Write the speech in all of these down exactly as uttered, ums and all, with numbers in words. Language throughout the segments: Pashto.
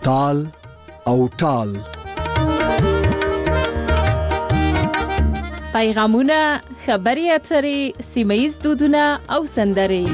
تال او ټال. پیغامونه، خبري اترې، سیمه‌ییز دودونه او سندرې.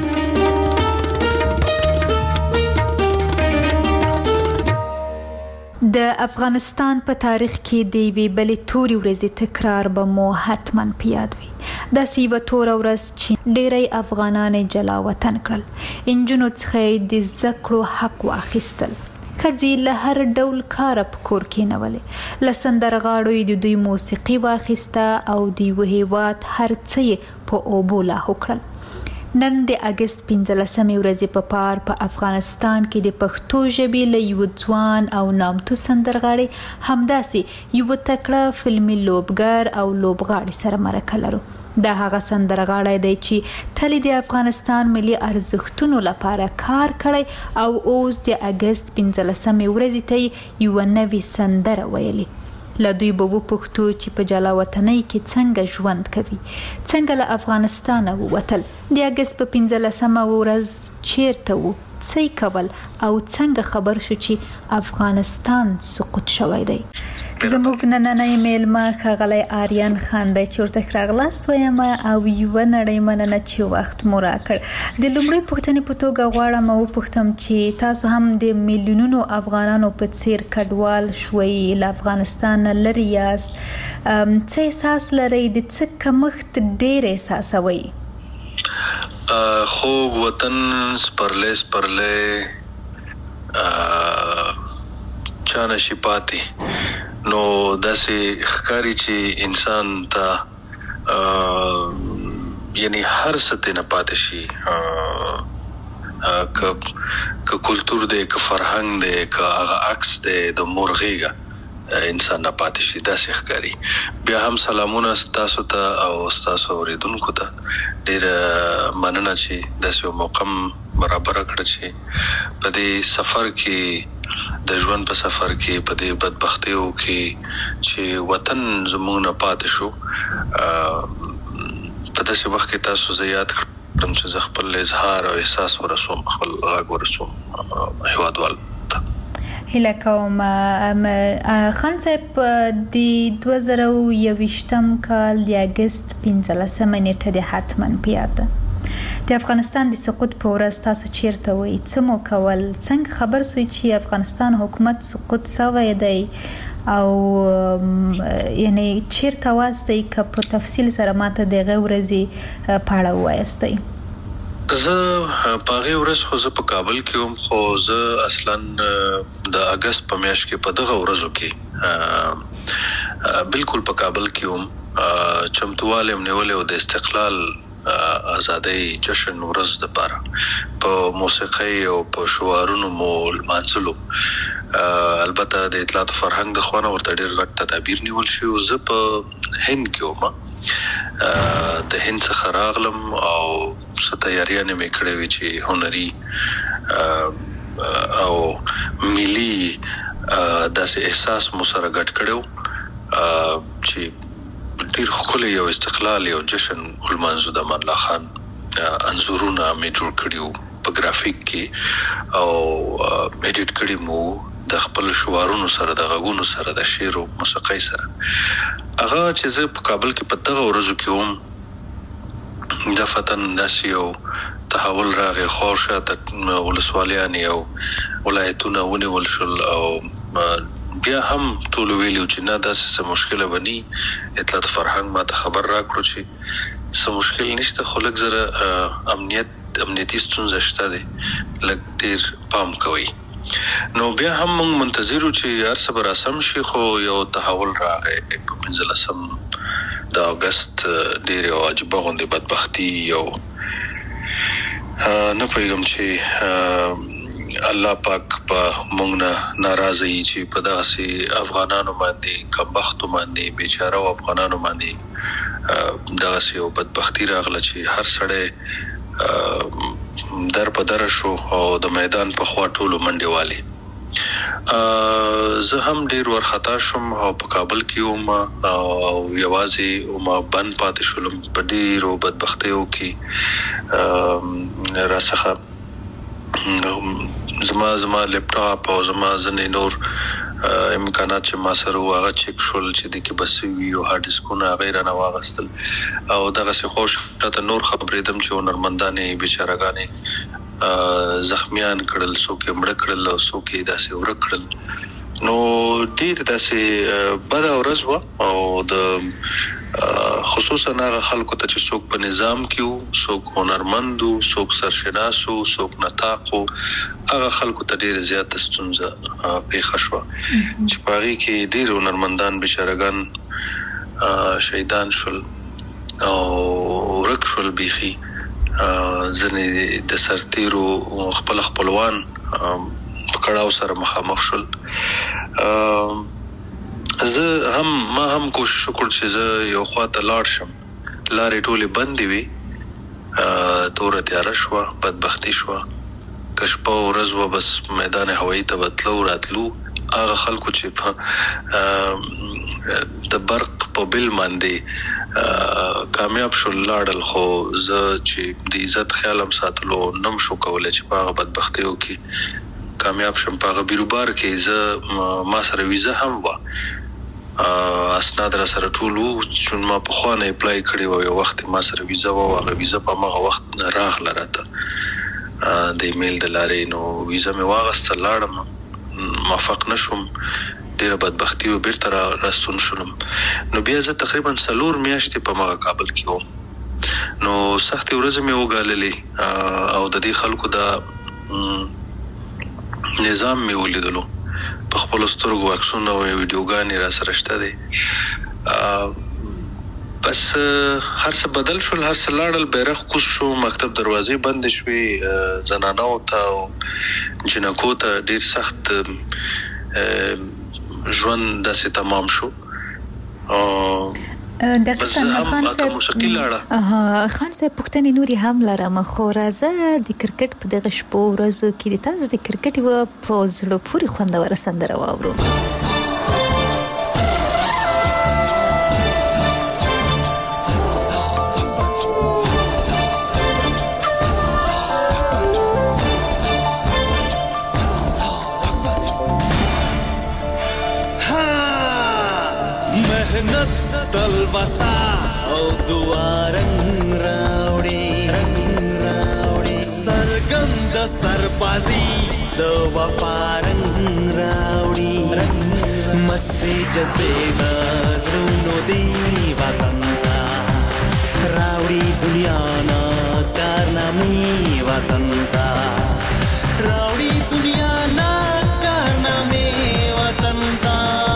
د افغانستان په تاریخ کې د یوې بلې تورې ورځې تکرار به مو حتما په یاد وي. داسې یوه توره ورځ چې ډېری افغانان یې جلا وطن کړل، انجونو څخه یې د زده کړو حق واخیستل، ښځې له هر ډول کاره په کور کېنولې، له سندرغاړو یې د دوی موسیقي واخیسته او د یوه هېواد هر څه یې په اوبو لاهو کړل. نن د اګست پنځلسمې ورځې په پار په افغانستان کې د پښتو ژبې له یوه ځوان او نامتو سندرغاړي همداسې یوه تکړه فلمي لوبګر او لوبغاړي سره مرکه لرو. دا هغه سندرغاړی دی چې تل د افغانستان ملي ارزښتونو لپاره کار کړی او اوس د اګست پنځلسمې ورځې ته یوه نوې سندره ویلي. له دوی به وپوښتو چې په جلا وطنۍ کې څنګه ژوند کوي، څنګه له افغانستانه ووتل، د اګست په پنځلسمه ورځ چیرته وو، څه یې کول او څنګه خبر شو چې افغانستان سقوط شوی دی. زموږ نننی میلمه ښاغلی آریان خان دی چې ورته راغلاست وایم او یوه نړۍ مننه چې وخت مو راکړ. د لومړۍ پوښتنې په توګه غواړم وپوښتم چې تاسو هم د میلیونونو افغانانو په څیر کډوال شوئ، له افغانستان نه لرې یاست، څه احساس لرئ، د څه کمښت ډېر احساسوئ؟ خوږ وطن سپرلی سپرلی چا نشي پاتې، نو داسې ښکاري چې انسان ته یعنی هر څه ترې نه پاتې شي، که کلتور دی، که فرهنګ دی، که هغه عکس دی د مور غېږه انسان نه پاتې شي، داسې ښکاري. بیا هم سلامونه ستاسو ته او ستاسو اورېدونکو ته، ډېره مننه چې داسې یو موقع برابره کړه چې په دې سفر کې، د ژوند په سفر کې، په دې بدبختیو کې چې وطن زموږ نه پاتې شو، په داسې وخت کې تاسو زه یاد کړم چې زه خپل اظهار او احساس ورسوم، خپل غږ ورسوم هېوادوالو ته. هیله کوم خان صاحب د دوه زره یوویشتم کال د اګست پنځلسمه نیټه دې حتما په یاد ده. د افغانستان د سقوط په ورځ تاسو چیرته وئ، څه مو کول، څنګه خبر سوئ چې افغانستان حکومت سقوط سوی دی او یعنی چیرته واستئ؟ که په تفصیل سره ماته د هغې ورځې په اړه ووایاستئ. زه په هغې ورځ خو زه په کابل کې وم، خو زه اصلا د اګست په میاشت کې په دغه ورځو کې بالکل په کابل کې وم، چمتووالی م نیولی و د استقلال ازادۍ جشن ورځ دپاره، په موسیقۍ او په شعارونو مو لمانځلو. البته د اطلاعات و فرهنګ د خوا نه ورته ډېر غټ تدابیر نیول شوي و. زه په هند کې وم، د هند څخه راغلم او څه تیاریانې مې کړې وې چې هنري او ملي داسې احساس مو سره ګډ کړی و چې ډېر ښکلی یو استقلال یو جشن ولمانځو. د امان الله خان انځورونه مې جوړ کړي وو په ګرافیک کې او ایډیټ کړي مو د خپل شعارونو سره، د غږونو سره، د شعر او موسیقۍ سره. هغه چې زه په کابل کې په دغه ورځو کې وم، دفتن داسې یو تحول راغی، خور شاته ولسوالیانې او ولایتونه ونیول شول او بیا هم ټولو ویلي چې نه داسې څه مشکله به ني. اطلاعات فرهنګ ما ته خبر راکړو چې څه مشکل نشته، خو لږ زره امنیت امنیتي ستونزه شته دی، لږ ډېر پام کوئ. نو بیا هم موږ منتظر وو چې هر څه به راسم شي، خو یو تحول راغی په پنځلسم د اګست، ډېر یو عجیبه غوندې بدبختي، یو نه پوهېږم چې الله پاک په موږ نه ناراضه وي چې په دغسې افغانانو باندې، کمبختو باندې، بیچاره افغانانو باندې دغسې یو بدبختي راغله چې هر سړی در په دره شو او د میدان په خوا ټولو منډې والي. زه هم ډېر ورخطا شوم او په کابل کې وم او یوازې وم، بند پاتې شولم په ډېرو بدبختیو کې. راڅخه زما زما لپټاپ او زما ځنې نور امکانات چې ما سره واغه چک شول چې د کې بس وی او هارد ډیسکونه غیره نه واغستل او دغه څه خوش ته نور خبرې دم چې هنرمندانې بیچارهګانې زخمیان کړل څوک مړ کړل او څوک داسې ور کړل نو ډیر داسې بد ورځ و او د خصوصا هغه خلکو ته چې څوک په نظام کې وو څوک هنرمندو څوک سرشناسو څوک نطاقو هغه خلکو ته ډیر زیات ستونزه پیښه شوه چې په هغې کې ډیر هنرمندان بیچارهګان شهیدان شول او ورک شول بیخي ځینې د سرتیرو خپل خپلوان په کړاو سره مخامخ شول زه هم ما هم کوشش وکړ چې زه یو خواته لاړ شم لارې ټولې بندې وي توره تیاره شوه بدبختي شوه که شپه ورځ وه بس میدان هوایي ته به تلو راتلو هغه خلکو چې په د برق په بل باندې کامیاب شول لاړل خو زه چې د عزت خیال هم ساتلو نم شو کولی چې په هغه بدبختیو کې کامیاب شم په هغه بیروبار کې زه ما سره ویزه هم وه اسناد را سره ټول وو چې ما پخوا نه اپلای کړی وو یو وخت ما سره ویزه وه هغه ویزه په هماغه وخت راغله راته د ایمیل د لارې نو ویزه مې واغسته لاړم موفق نه شوم ډېره بدبختي و بیرته را راستون شولم نو بیا زه تقریبا څلور میاشتې په هماغه کابل کې وم نو سختې ورځې مې وګاللې او د دې خلکو د نظام مې ولیدلو په خپلو سترګو عکسونه او ویډیوګانې را سره شته دی بس هر څه بدل شول هر څه لاړل بیرغ کوز شو مکتب دروازې بندې شوې زنانو ته او جنکو ته ډېر سخت ژوند داسې تمام شو دقیقاً خان صاحب خان صاحب پوښتنې نورې هم لرم خو راځه د کرکټ په دغه شپو ورځو کې د تاسو د کرکټ یوه په زړه پورې خوندوره سندره واورو تلبسا او دوارنگ راوڑی رنگ راوڑی سرگند سربازی دو وفارنگ راوڑی مستی جذبے نظرونو دی وطن تا راوڑی دنیا نا کارنامی وطن تا راوڑی دنیا نا کارنامی وطن تا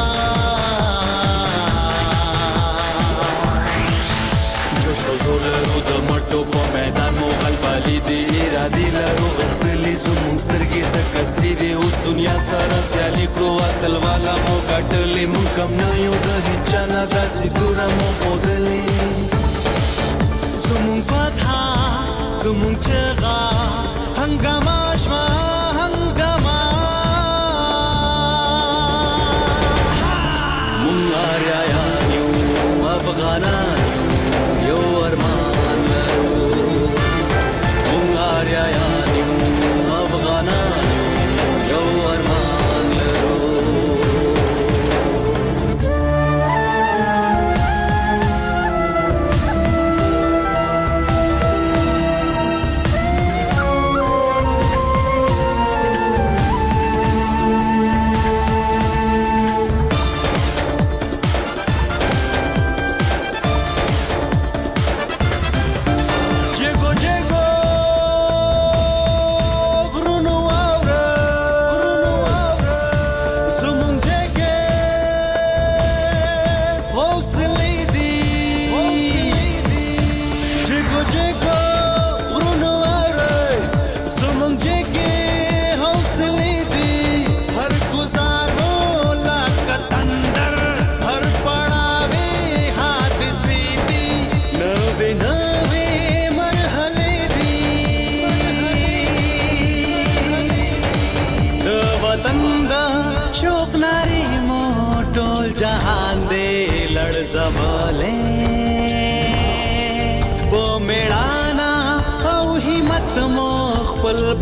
زولرو د مټو په میدان مو غلبالي دی ارادي لرو اختلی زموږ سترګې زکستې دي اوس دنیا سره سیالي کړو اتل والا مو ګټلې مونږ کم نه یو د هیچا نه داسې توره مو ښودلې زموږ فتحه زموږ چغه هنګامه شوه هنګامه مونږ آریایان یو افغانان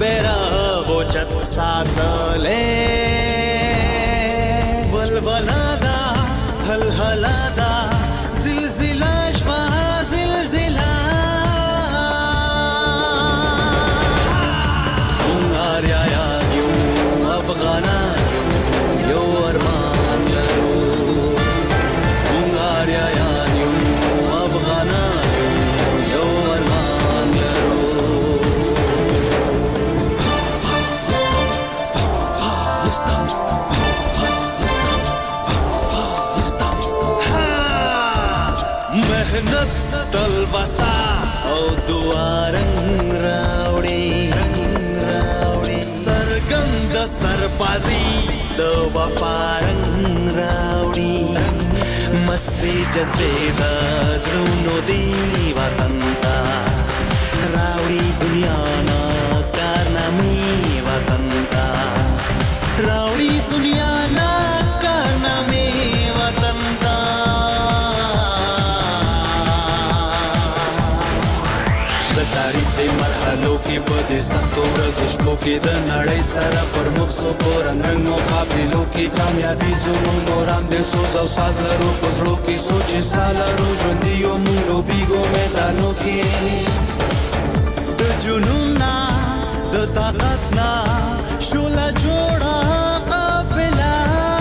بیرغ اوچت سازلې ولولا دا هلهلا دا زلزله شوا زلزله مونږ یا یو افغانان یو ارمان لرو مونږ یا یو افغانان یو ارمان لرو मेहनत तलबसा او دوارنګ راوړي سرګند سربازي د وفارنګ راوړي مستي جذبه د زړونو دی وطن تا راوړي دنیا نا کارنامي وطن تا راوړي دنیا نا کارنامي وطن تا تاریخ د مرحلو کې په دې سختو ورځو شپو کې د نړۍ سره پر مخسو په رنګ رنګ مقابلو کې کامیابي زموږ نوران د سوز او ساز لرو په زړو کې سوچ سالارو ژوندي یو موږ لوبېږو میدانو کې د جنون نه د طاقت نه شوله جوړه قافله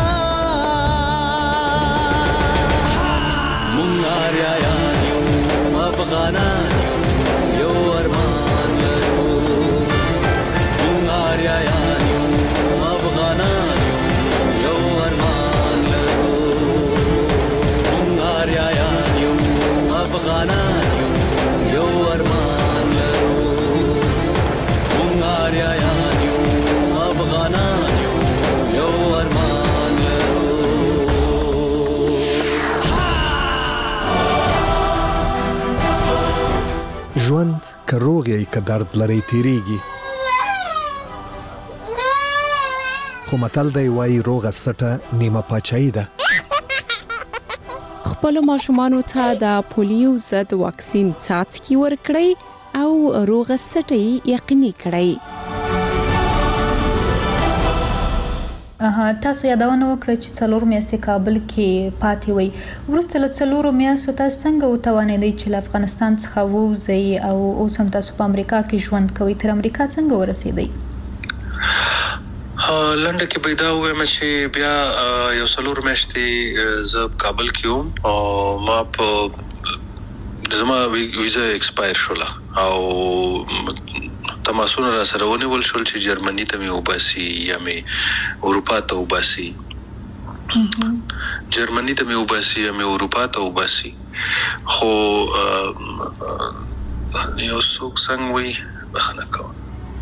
موږ آریایان یو افغانان یو ارمان لرو مونږ آریایان یو افغانان یو ارمان لرو مونږ آریایان یو افغانان یو ارمان لرو مونږ آریایان یو افغانان یو ارمان لرو ژوند که روغ یې که درد لري تیریږي خو متل دی وایي روغه سټه نیمه پاچاهي ده خپلو ماشومانو ته د پولیو ضد واکسین څاڅکي ورکړئ او روغه سټه یقیني کړئ. اها تاسو یادونه وکړه چې څلور میاشتې کابل کې پاتې وي ورسته له څلورو میاشتو تاسو څنګه وتوانېدئ چې له افغانستان څخه ووځئ او اوس هم تاسو په امریکا کې ژوند کوئ تر امریکا څنګه ورسېدئ؟ لنډه کې پیدا وم چې بیا یو څلور میاشتې زه کابل کې وم او ما په زما ویزا ایکسپایر شوله او تماسونه را سره ونیول شول چې جرمني ته مې وباسي یا مې اروپا ته وباسي جرمني ته مې وباسي یا مې اروپا ته وباسي خو یو څوک څنګه وي بخنه کوم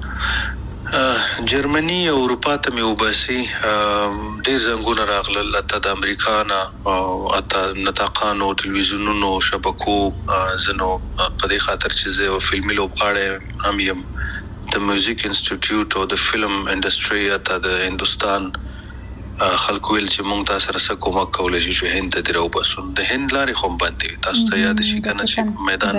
جرمني او اروپا ته مې وباسي ډېر زنګونه راغلل اته د امریکا نه او اته نطاقانو ټلویزیونونو شبکو زنو په دې خاطر چې زه فلمي لوبغاړی هم یم د میوزیک انسټیټیوټ او د فلم انډستری اته د هندستان خلکو ویل چې مونږ تاسو سره کومک کولای شو چې هند ته راو باسو د هند لارې خو باندې تاسو ته یاد شي کنه چې میدان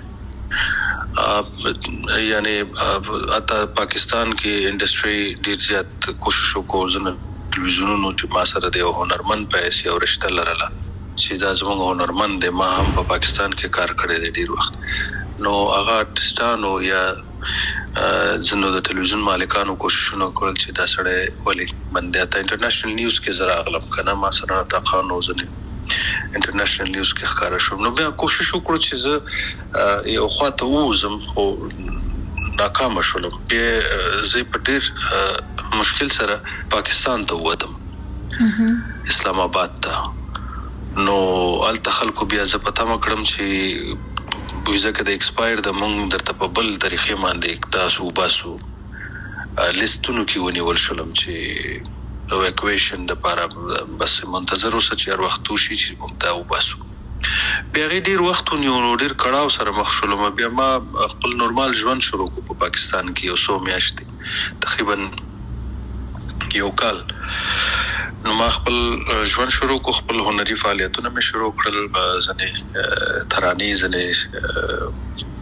یعنی اته پاکستان کې انډستری ډیر زیات کوشش وکړو زنه ټلویزیونونو چې ما سره د هنرمند پیسې او رشتہ لرله چې دا زموږ هنرمند دی ما هم په پاکستان کې کار کړی دی ډیر وخت نو هغه آرټستانو یا زنه د ټلویزیون مالکانو کوششونه کول چې دا سړی ولې باندې ته انټرنیشنل نیوز کې زرا اغلب کنه ما سره تاقانو زنه انټرنیشنل نیوز کې ښکارا شو نو بیا کوشش وکړو چې زه یو خواته وزم خو ناکام شولم بیا زه په ډیر مشکل سره پاکستان ته ووتم اسلام آباد ته نو الته خلکو بیا زه پته مکړم چې ویزا کې د ایکسپایر د مونږ درته په بل طریقې باندې تاسو باسو لیستونو کې ونیول شولم چې نو اکویشن د لپاره بس منتظر اوسه چې هر وخت وشي چې موږ دا وباسو بیا غي ډیر وخت نیو ډیر کړهو سره مخ شولم بیا ما خپل نورمال ژوند شروع کو په پاکستان کې یو څو میاشتې تقریبا یو کال نو ما خپل ژوند شروع کو خپل هنري فعالیتونه مې شروع کړل ځنې ترانې ځنې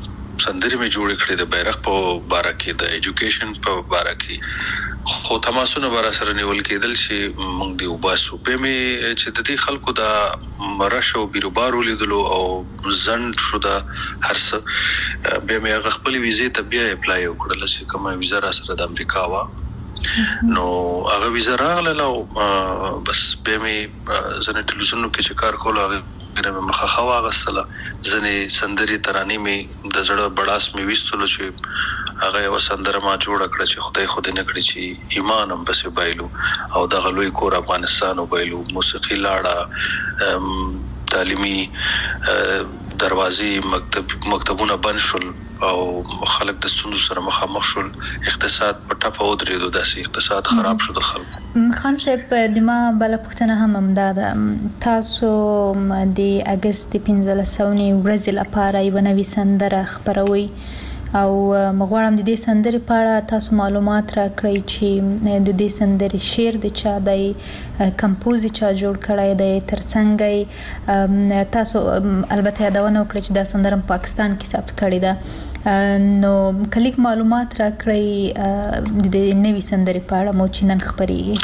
سندري مې جوړ کړې د بیرغ په باره کې د ایجوکیشن په باره کې خو تماسونه بار سره نیول کېدل چې موږ دی وباسو په مې چې د دې خلکو د مرشو بیروبارو لیدلو او زند شو د هرڅ به مې هغه خپل ویزې ته بیا اپلای وکړل چې کومه ویزا را سره د امریکا وا نو هغه ویزا راغله او بس به مې زنه ټلویزیون کې چې کار کول هغه مې مخه خوا غسله زنه سندري ترانه مې د زړه بڑاس مې وستلو چې هغه یو سندره ما جوړ کړ چې خدای خو دې نکړي چې ایمان هم بس بایلو او د غلوی کور افغانستان وبایلو موسیقي لاړه تعلیمي دروازې مکتب مکتبونه بند شول او خلک د ستونزو سره مخامخ شول اقتصاد په ټاپه ودرېدو داسې اقتصاد خراب شو د خلکو خان صاحب د ما بل پښتنه هم امداد تاسو د اگست پنځلسمې ورځې لپاره یو نوې سندره خبروي او مغواړم د دې سندرې په اړه تاسو معلومات راکړئ چې د دې سندرې شعر د چا د کمپوز چا جوړ کړی دی ترڅنګ تاسو البته یادونه وکړئ چې دا سندره پاکستان کې ثبت کړې ده نو کلیک معلومات راکړئ د دې نوې سندرې په اړه مو چې نن خبرېږي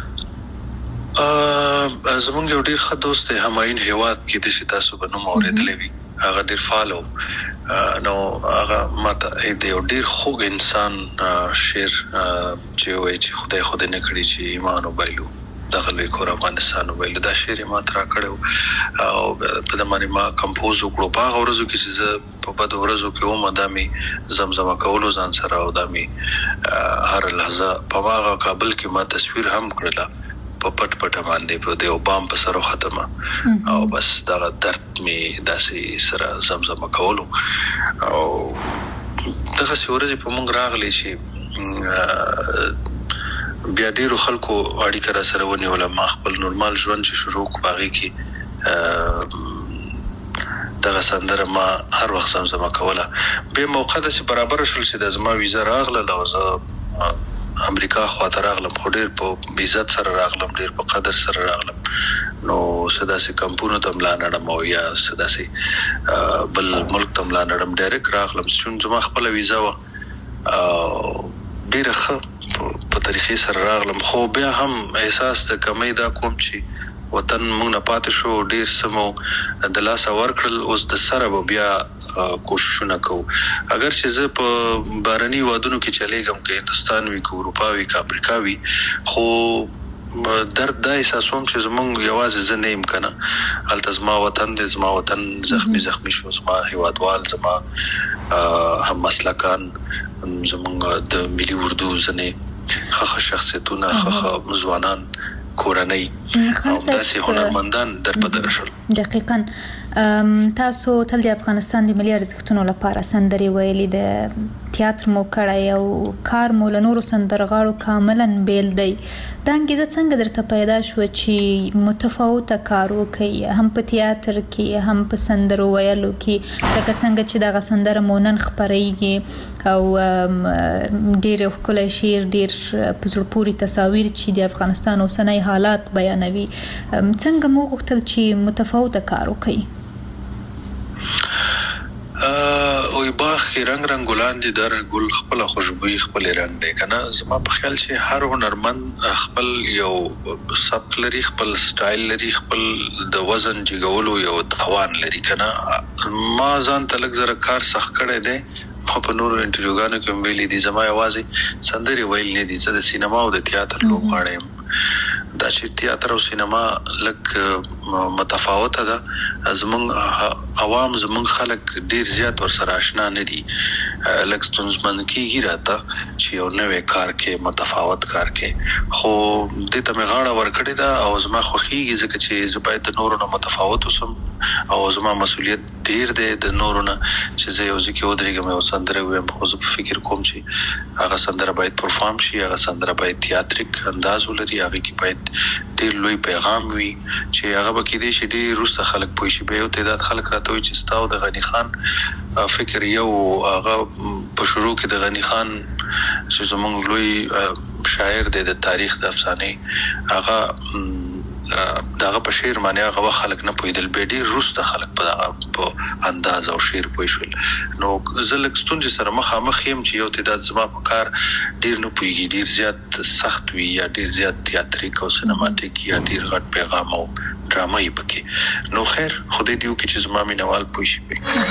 ا زمونږ یو ډیر ښه دوست دی همایون هیواد کې د تاسو په نوم اورېدلې وي هغه ډیر فالو نو هغه ماته د یو ډیر خوږ انسان شعر چې وایي چې خدای خدای نه کړی چې ایمان وبایلو دغه لوی کور افغانستان وبایلو دا شعر ما ترا کړو او په دمانه ما کمپوز وکړو په هغه ورځو کې چې په بده ورځو کې و مدامي زمزمه کولو ځان سره او دامي هر لحظه په هغه کابل کې ما تصویر هم کړله په پټ پټ باندې په دیو بام په سره ختمه او بس دا درد می داسې سره زمزمه کولو او دغه سورې په مونږ راغلی چې بیا ډیرو خلکو اړیکه را سره ونیول ما خپل نورمال ژوند چې شروع کړی کی دغه سندره ما هر وخت زمزمه کوله به موقع د برابر شول چې د زما ویزا راغله لوزه امریکا خواته راغلم خو ډیر په عزت سره راغلم ډیر په قدر سره راغلم نو سداسي کمپونو ته ملانړم او یا سداسي بل ملک ته ملانړم ډایرک راغلم چې زما خپل ویزا و ډیر ښه په طریقې سره راغلم خو بیا هم احساس د کمی دا کوم چې وطن موږ نه پاتې شو ډیر سمو د لاس ورکړل اوس د سره بیا کوششونه کوو اگر چې زه په بارني وادونو کې چلےګم کې هندستان وی کو اروپا وی کا امریکا وی خو درد دا احساسوم چې زمونږ یوازې زه نه یم کنه هلته زما وطن د زما وطن زخمی زخمی شو زما هیوادوال زما هم مسلکان زمونږ د ملي اردو ځنې خخ شخصیتونه خخ ځوانان کورنۍ او داسې هنرمندان در په درشل دقیقاً تاسو تل د افغانستان د ملي ارزښتونو لپاره سندري ویلي د تیاتر مو کړی او کار مو له نورو سندرغاړو کاملا بیل دی دا انګیزه څنګه درته پیدا شو چې متفاوته کار وکړئ هم په تیاتر کې هم په سندرو ویلو کې لکه څنګه چې دغه سندره مو نن خپرېږي او ډېر ښکلی شعر ډېر په زړه پورې تصاویر چې د افغانستان اوسنی حالات بیانوي څنګه مو غوښتل چې متفاوته کار وکړئ او باغ کې رنگ رنگ ګلان دي در ګل خپل خوشبوئی خپل رنگ دی کنه زما په خیال چې هر هنرمند خپل یو سبک لري خپل سټایل لري خپل د وزن جګولو یو توان لري کنه ما ځان تلک زره کار سخت کړی دی په نورو انټروګانو کې ویلي دي زما یوازې سندري ویل نه دي چې د سینما او د تیاتر لوبغاړم دا چې تیاتر او سینما لک متفاوته ده زمونږ عوام زمونږ خلک ډیر زیات ورسره آشنا نه دي لک ستونزمن کیږي راته چې یو نوې کار کې متفاوت کار کې خو د ته مې غاړه ورکړې ده او زما خوخيږي ځکه چې زه باید د نورو نه متفاوت اوسم او زما مسؤلیت ډیر دی د نورو نه چې زه یو ځکه ودرېږم او سندره وایم خو زه فکر کوم چې هغه سندره باید پرفارم شي هغه سندره باید تیاتریک انداز ولري هغه کې باید ډیر لوی پیغام وي چې هغه به کې دي چې ډیر روسته خلک پوي شي به یو تعداد خلک راته وي چې ستاو د غنی خان فکر یو هغه په شروع کې د غنی خان چې زمونږ لوی شاعر دی د تاریخ د افسانه هغه داغه په شعر باندې هغه خلک نه پویدل به ډیر روسته خلک په دغه انداز او شعر پوښول نو زلک ستونج سره مخامخ يم چې یو تعداد زما په کار ډیر نه پویږي ډیر زیات سخت وي یا ډیر زیات تیاتریک او سینماتیک یا ډیر غټ پیغام او ډرامه یې پکې نو خیر خدای دیو کې چې زما مینوال پوي شي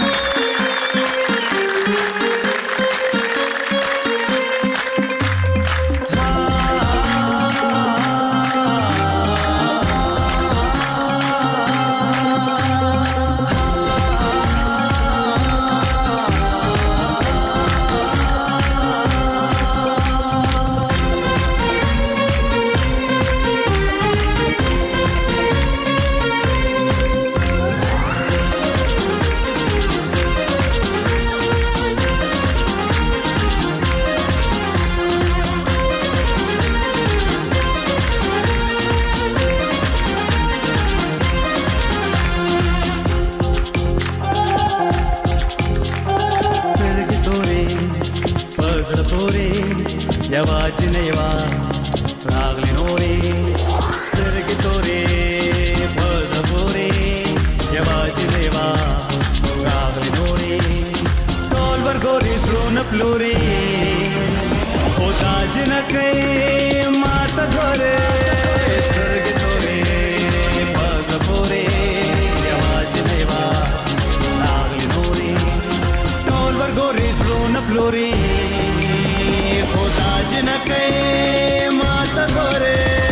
یواج نیوا راغلی نوري سترګې تورې په پورې یواج نیوا راغلی نوري ټول ورګوري سرونه فلوري خدا جنکې ماته ګورې سترګې تورې په پورې یواج نیوا راغلی نوري ټول ورګوري سرونه فلوري خدا جنکې ماته ګورې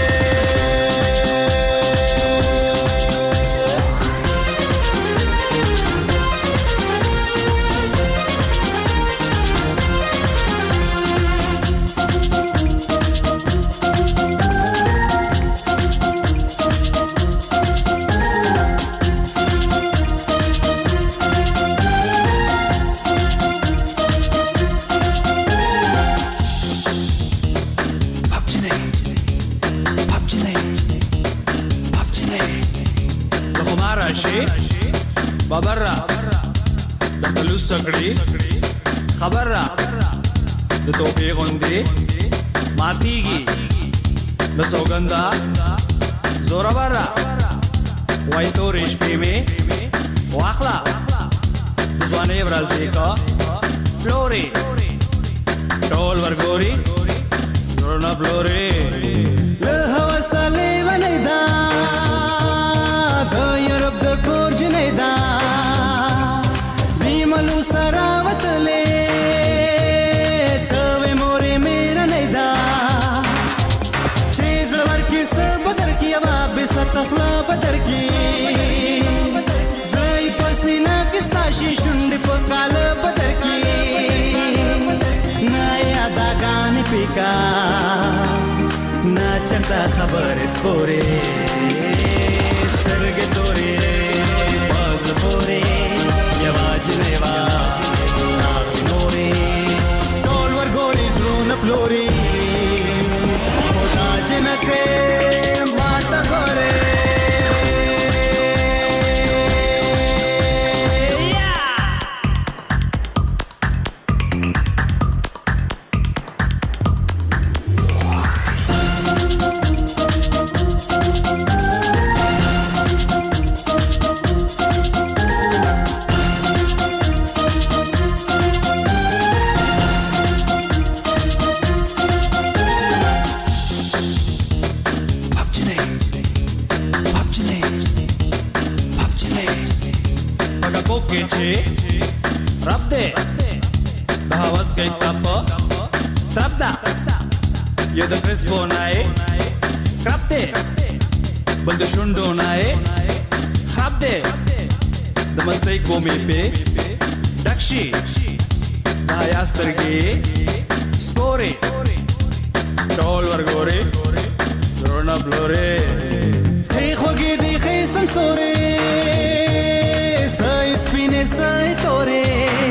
خبر را د خلوص سکړي خبر را د توپې غوندې ماتيږي د سوګندا زورا برا وای تو رشپې مې واخلا ځوانې ورځې کا فلوري ټول ورګوري زورنا فلوري له هوسلې ولېدا د یورپ د کور جنېدا بیملو سراوتلې ته مورې مېر نه دا چې زړور کې سب بدر کې وا به ستخلا بدر کې زای پسینا کستا شي شونډې په کال بدر کې نه یادا غان پکا نه چنتا خبر سپورې سترګې تورې باز پورې یواج نیوا نوري ټول ورګوري زرونه فلوري خدا جنکې ماته ګورې رب دے بہاوز کے کپ رب دا یہ دا کرس بونائے رب دے بند شنڈونائے خراب دے دا مستی کومی پہ ڈکشی دا حیاسترگی سپوری ٹول ورگوری رونا بلوری خی خوگی دی خی سمسوری سای سپینه سای توره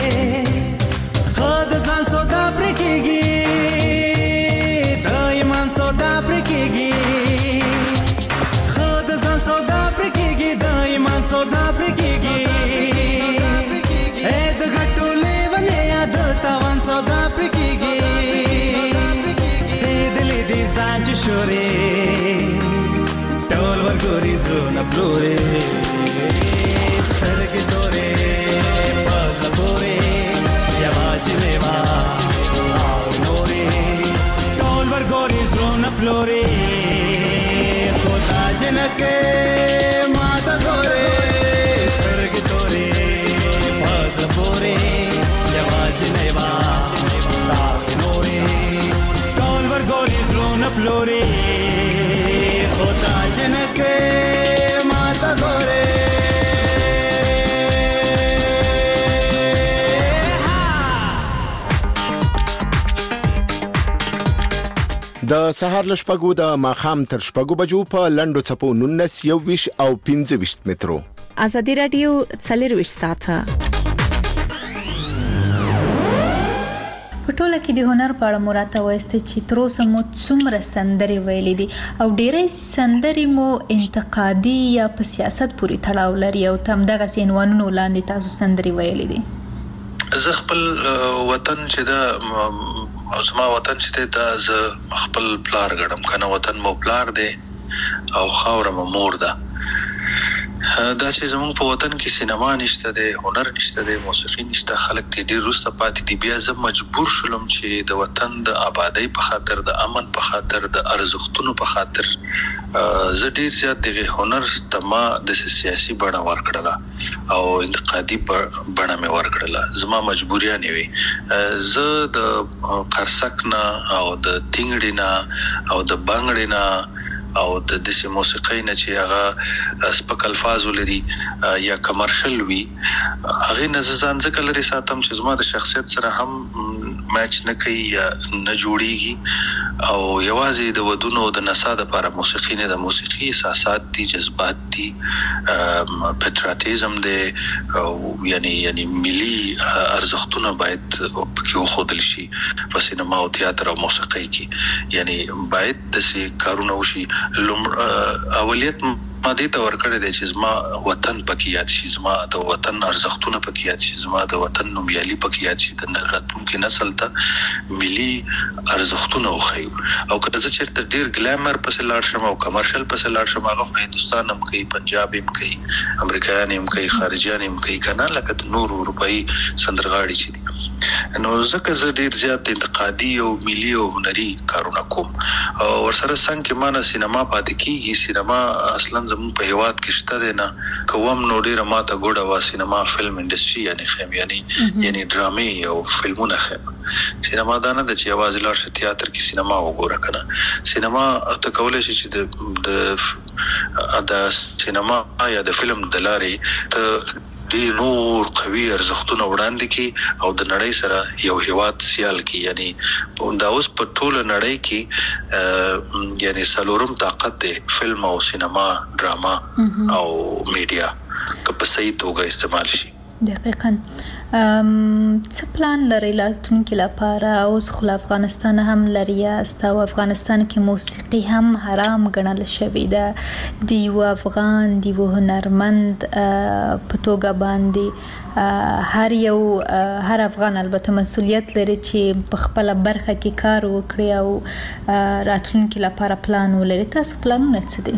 خود زن سودا پرکیگی دایمان سودا پرکیگی خود زن سودا پرکیگی دایمان سودا پرکیگی اید گٹو لیونه یاد تاوان سودا پرکیگی دلی دی زانچ شوری ټول ور ګوري زړونه پلوري سترګې تورې پزړه پورې یواز لیوا او نورې ټول ورګوري زړونه پلوري خدا جنکه ماته ګوري سترګې تورې پزړه پورې یواز لیوا او نورې ټول ورګوري زړونه پلوري خدا جنکه ماته ګوري د سهار له شپږو د ماښام تر شپږو بجو په لنډو څپو نولس یوویشت او پنځه ویشت مترو ازادي رادیو څلرویشت ساعته په ټوله کې د هنر په اړه مو راته وایسته چې تر اوسه مو څومره سندرې ویلې دي او ډېرې سندرې مو انتقادي یا په سیاست پورې تړاو لري او تم دغه عنوانونو لاندې تاسو سندرې ویلې دي. زه خپل وطن چې دا زما وطن چې دا زه خپل پلار غړم کنه وطن مو پلار دی او خاور مو مور ده. دا چې زموږ په وطن کې سینما نشته دی هنر نشته دی موسیقي نشته خلک دې ډېر وروسته پاتې دي بیا زه مجبور شولم چې د وطن د آبادۍ په خاطر د امن په خاطر د ارزښتونو په خاطر زه ډېر زیات د هنر ته ما د سیاسي بڼه ورکړله او انتقادي بڼه مې ورکړله زما مجبوریانې وي زه د قرصک نه او د تینګړې نه او د بنګړې نه او د دسي موسیقۍ نه چې هغه سپک الفاظ ولري یا کمرشل وي هغه نه ځان ځکه لري ساتم چې زما د شخصیت سره هم میچ نه کوي یا نه جوړیږي او یوازې د ودونو د نساء لپاره موسیقي نه د موسیقي احساسات دي جذبات دي پټریاټیزم دی او یعنی یعنی ملي ارزښتونه باید په خودل شي په سینما او تیاتر او موسیقي کې یعنی باید د سي کارونه وشي اولیت ما دې ته ورکړې دي چې زما وطن پکې یاد شي زما د وطن ارزښتونه پکې یاد شي زما د وطن نومیالي پکې یاد شي د راتلونکي نسل ته ملي ارزښتونه وخیو او که زه چېرته ډېر ګلامر پسې لاړ شم او کمرشل پسې لاړ شم هغه هندوستان هم کوي پنجاب هم کوي امریکایان هم کوي خارجيان هم کوي کنه لکه د نور اروپאי سندرغاړي چې دي نو ځکه زه ډېر زیات انتقادي او ملي او هنري کارونه کوم او ورسره څنګه کې مانه سینما پاتې کیږي سینما اصلا زموږ په هیواد کې شته دی نه کوم نو ډېر ماته ګوډه وا سینما فلم انډستری یعنی خیم یعنی یعنی ډرامې او فلمونه خیم سینما دا نه د چې आवाज لار ش تیاتر کې سینما وګوره کنه سینما ته کولای شي چې د د سینما یا د فلم د لارې ته دی نور قوي ارزښتونه وړاندې کی او د نړۍ سره یو هیواد سیال کی یعنی دا اوس په ټوله نړۍ کې یعنی سلورم طاقت دی فلم او سینما ډراما او میډیا که په صحیح توګه استعمال شي. دقیقاً څه پلان لري راتلونکي لپاره اوس خو افغانستان هم لري است او افغانستان کې موسیقي هم حرام ګڼل شوې ده د یو افغان د یو هنرمند په توګه باندې هر یو هر افغان البته مسؤلیت لري چې په خپل برخه کې کار وکړي او راتلونکي لپاره پلان ولري تاسو پلانونه څه دي؟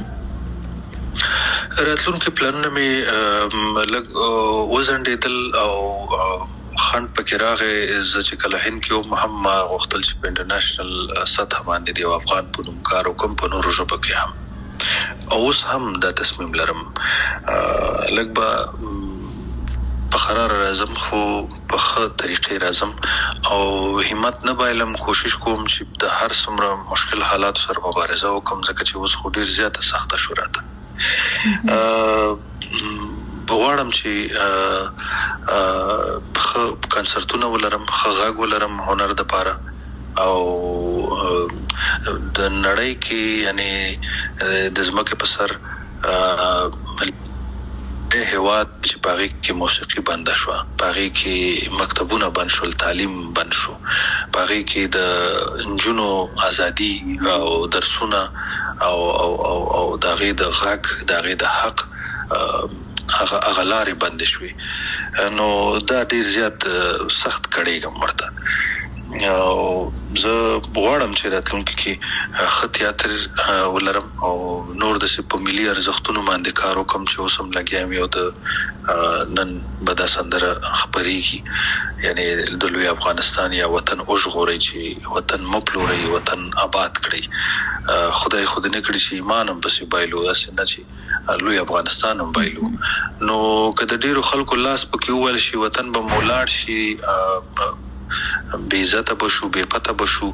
راتلونکي پلانونه مې لږ وزنډېدل او خند پکې راغې چې کله هند کې هم غوښتل چې په انټرنیشنل سطح باندې د افغان په نوم کار وکم په نورو ژبو کې هم اوس هم دا تصمیم لرم لږ به په قرار راځم خو په ښه طریقې راځم او همت نه بایلم کوشش کوم چې د هر څومره مشکل حالات سره مبارزه وکم ځکه چې اوس خو ډیر زیاته سخته شو راته بغواړم چې ښه کنسرتونه ولرم ښه غږ ولرم هنر د پاره او د نړۍ کې یعنی د ځمکې په سر د هیواد چې پاره کې موسیقي بند شو پاره کې مکتبونه بند شول تعلیم بند شو پاره کې د جنونو ازادي او درسونه او او او, او دغه د غږ دغه د حق هغه اغلارې بند شوي نو دا ډیر زیات سخت کړي ګمرته او زه غواړم چې راتلونکي کې ښه تیاتر ولرم او نور د په ملي ارزښتونو باندې کار وکم چې اوس هم لګیا یم. یو د نن به دا سندره خبرېږي، یعنی د لوی افغانستان یا وطن وژغورئ چې وطن مو پلورئ، وطن آباد کړئ. خدای خود نه کړي چې ایمان هم پسې بایلو، داسې نه چې لوی افغانستان هم بایلو. نو که د ډېرو خلکو لاس پکې وویل شي وطن به مو لاړ شي، بې عزته بشو، بې پته بشو،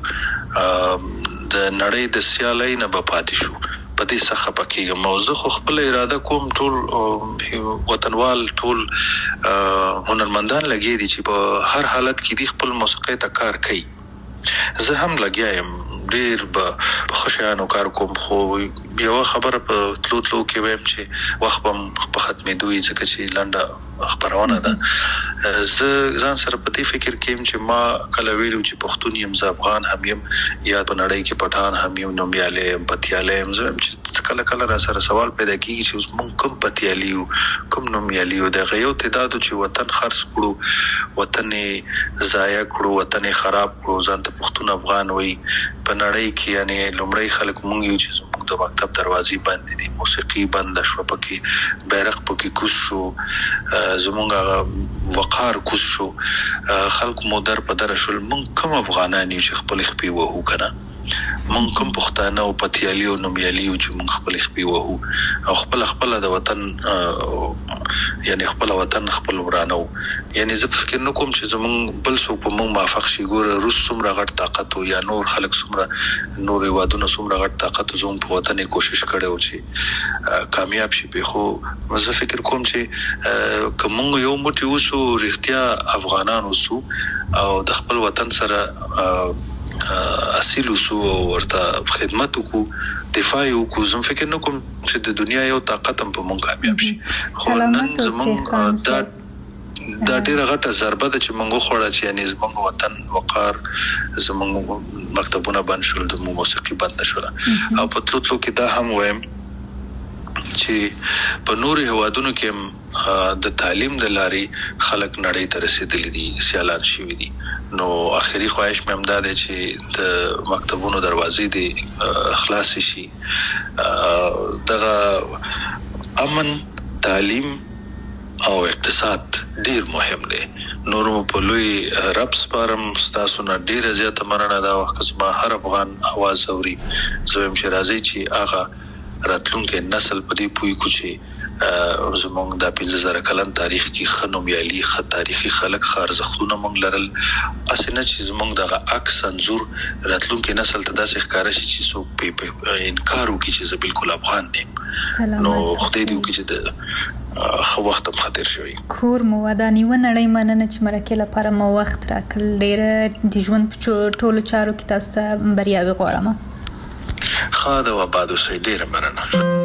د نړۍ د سیالۍ نه به پاتې شو، په دې څه خفه کېږم. او زه خو خپله اراده کوم ټول وطنوال، ټول هنرمندان لګیا دي چې په هر حالت کې دي خپل موسیقۍ ته کار کوي. زه هم لګیا یم، ډېر به په ښه شیانو کار کوم، خو یوه خبره په تلو تلو کې وایم چې وخت به په ختمېدو وي، ځکه چې لنډه خپرونه ده. زه ځان سره په دې فکر کې یم چې ما کله ویلو چې پښتون یم، زه افغان هم یم، یا په نړۍ کې پټان هم یم، نومیالی یم، پتیالی یم. زه چې کله کله را سره سوال پیدا کېږي چې اوس موږ کوم پتیالي یو، کوم نومیالي یو. دغه یو تعدادو چې وطن خرڅ کړو، وطن یې ضایع کړو، وطن یې خراب کړو، ځان ته پښتون افغان وایي. په نړۍ کې یعنی لومړی خلک موږ یو چې زموږ د مکتب دروازې بندې دي، موسیقي بنده شوه، پکې بیرغ پکې کوز شو، زموږ هغه وقار کوز شو، خلکو مو در په دره شول. موږ کوم افغانان یو چې خپل خپې وهو که نه؟ موږ کوم پښتانه او پتیالي او نومیالي یو چې موږ خپل خپې وهو او خپل خپل د وطن یعنی خپل وطن خپل ورانو. یعنی زه فکر نه کوم چې زموږ بل څوک په موږ موافق شي. ګوره روس څومره غټ طاقت و، یا نور خلک څومره، نور هیوادونه څومره غټ طاقت و، زموږ په وطن یې کوشش کړی و چې کامیاب شي پې. خو زه فکر کوم چې که موږ یو موټی اوسو، رښتیا افغانان اوسو او د خپل وطن سره اصیل اوسو او ورته خدمت وکړو، دفاع وکړو، زه فکر نه کوم چې د دنیا یو طاقت هم په موږ کامیاب شي. خو نن زموږ دا دا ډیره غټه ضربه ده چې موږ خوړه چې یعنی زموږ وطن وقار، زموږ مکتبونه بند شول، د موسیقي بند شول. او په تلو تلو کې دا هم وایم چې په نور هیوادونو کې د تعلیم د لارې خلک نړۍ ته رسیدلي دي، سیالان شوي دي. نو اخري خواهش مې هم دا دی چې د مکتبونو دروازې دې خلاص شي. دغه امن، تعلیم او اقتصاد ډیر مهم دی. نور په لوی رب سپارم، ستاسو نه ډیره زیاته مننه دا وخت زما هر افغان आवाज اوري. زه هم چې راځي چې هغه راتلونکي نسل په دې پوي کو چې زمونږ د پنځه زره کلن تاریخ کې ښه نومیالي، ښه تاریخي خلک، ښه ارزښتونه موږ لرل. هسې نه چې زمونږ دغه عکس انځور راتلونکي نسل ته داسې ښکاره شي چې څوک پې انکار وکړي چې زه بالکل افغان یم. نو خدای دې وکړي چې د ښه وخت هم ښه تېر شوی. کور مو وداني و نړۍ مننه چې مرکې لپاره مو وخت راکړل. ډېره د ژوند په ټولو چارو کې تاسو ته بریاوې غواړم. ښه ده، وباد اوسئ. ډېره مننه.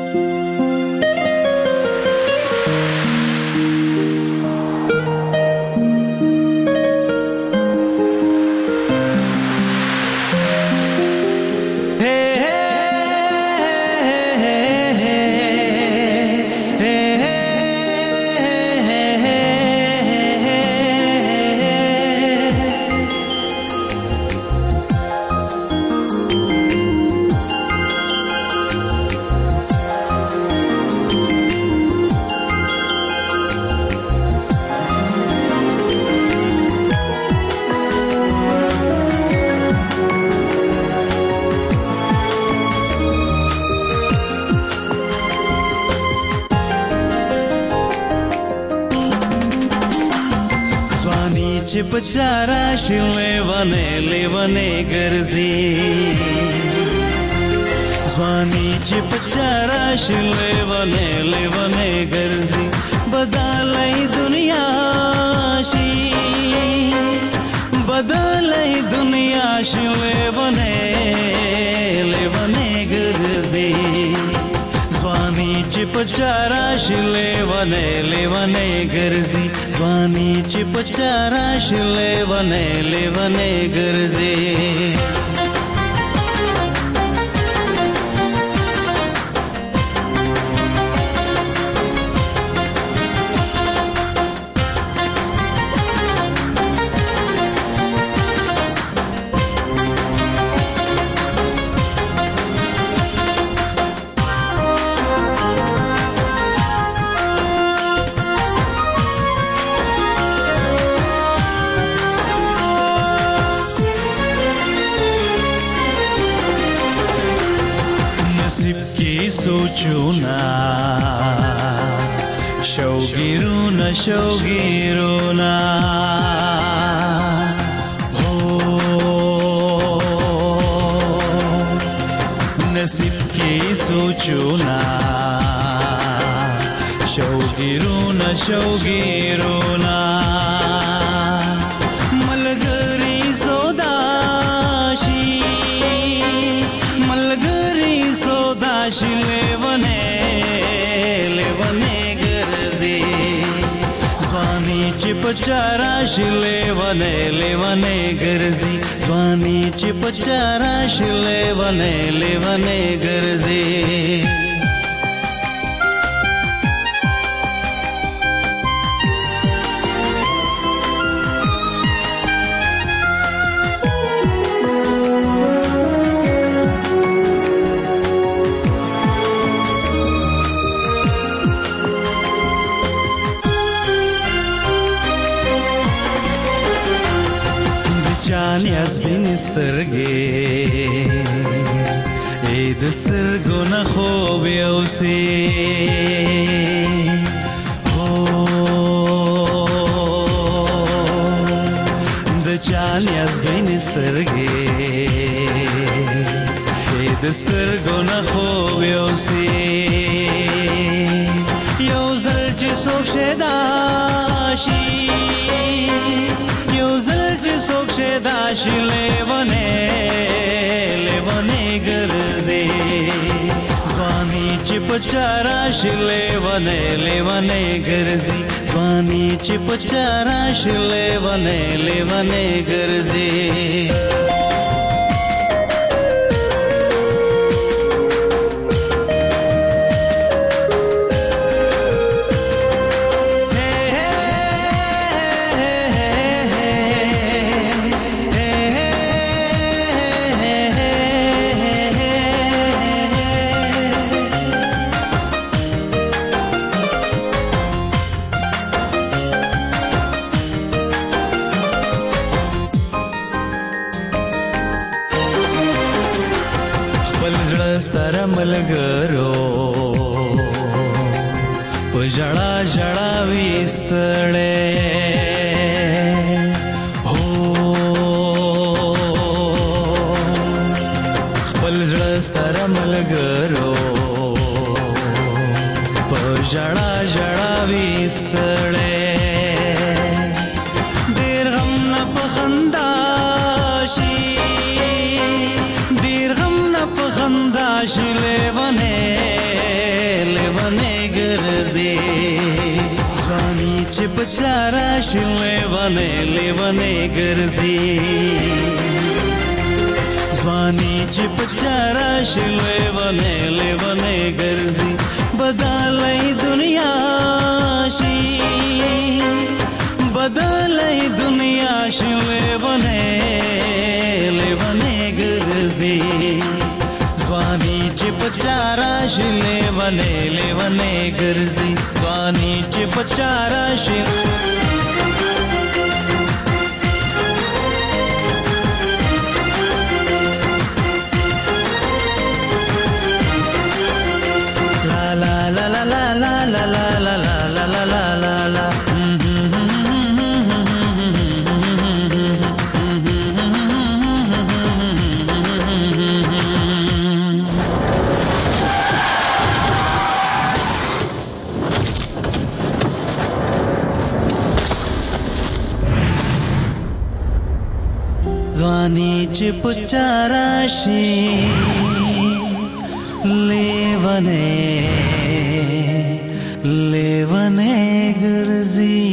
बचारा लेवने लेवने गर्जी स्वानी चिप चारा लेवने लेवने गर्जी बदलाई दुनिया शी बदलाई दुनिया शी लेवने लेवने गर्जी स्वानी चिप चारा लेवने लेवने गर्जी स्वानी चिप चारा लेवने लेवने गर्जी سوچونا شوگیرونا شوگیرونا نصیب کی سوچونا شوگیرونا شوگیرونا ملګری سوداشي ملګری سوداشي لیونه لیونه ګرځي ځواني چې پچارا شي لیونه لیونه ګرځي ځواني چې پچارا شي لیونه لیونه ګرځي چانیاز بینسترگی ای دسترگو نخوب یوسی د چانیاز بینسترگی ای دسترگو نخوب یوسی یوزل چی سوک شداشی سوک شداشی لیونه لیونه گرزی زوانی چی پچاراشی لیونه لیونه گرزی زوانی چی پچاراشی لیونه لیونه گرزی سره ملګرو په ژړا ژړا وستړې هو خپل زړه سره ملګرو په ژړا ژړا وستړې ډېر غم نه په خندا شي شي لیونه لیونه ګرځي ځواني چې بچارا شي لیونه لیونه ګرځي ځواني چې بچارا شي لیونه لیونه ګرځي بدلای دنیا شي بدلای دنیا شي لیونه لیونه ګرځي ځواني چې پچارا شي لیونه لیونه ګرځي ځواني چې پچارا شي لا لا لا لا لا لا لا لا لا لا لا لا لا ځواني چې پچارا شي لیونه لیونه ګرځي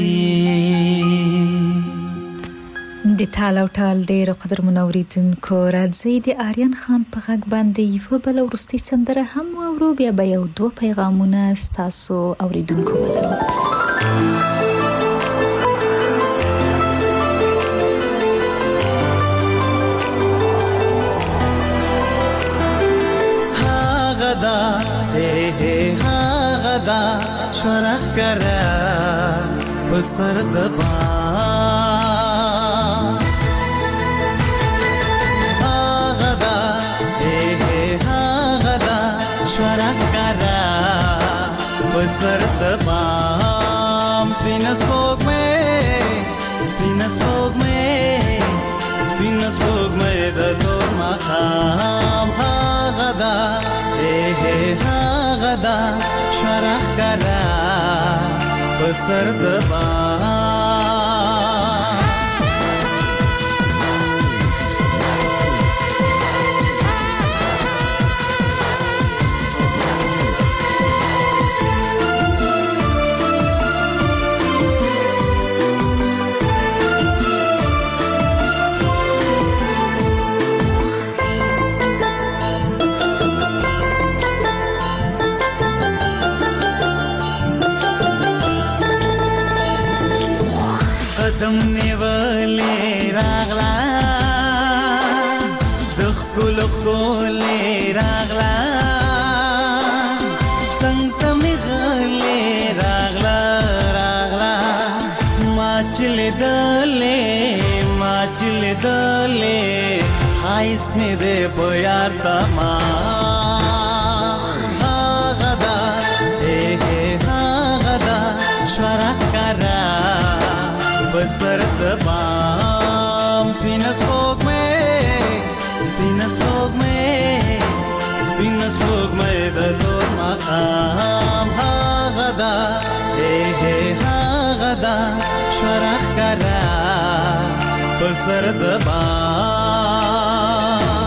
د تال او ټال ډېر قدر منوریدونکو راځي د آریان خان په غږ باندې یو بل ورستي سندره هم اورو بیا به یو دوه پیغامونه ستاسو اوریدونکو ولرو غدا شورخ کرا بسر دبا غدا اے غدا شورخ بسر تبام سپین سپوږمۍ سپین سپوږمۍ سپین سپوږمۍ د تور ماښام هغه ده هغه ده شرخ کرا بسر تبام قدم نیولې راغلا د خپل خپل راغلا څنګه مې غلې راغلا راغلا ما چلې دلې ما چلې دلې خایس مې دې په یار تما هغه دا هغه دا شرخ کرا بسر تبام سپین سپوږمۍ سپین سپوږمۍ سپین سپوږمۍ د تور ماښام هغه ده هغه ده شرخ کرا بسر تبام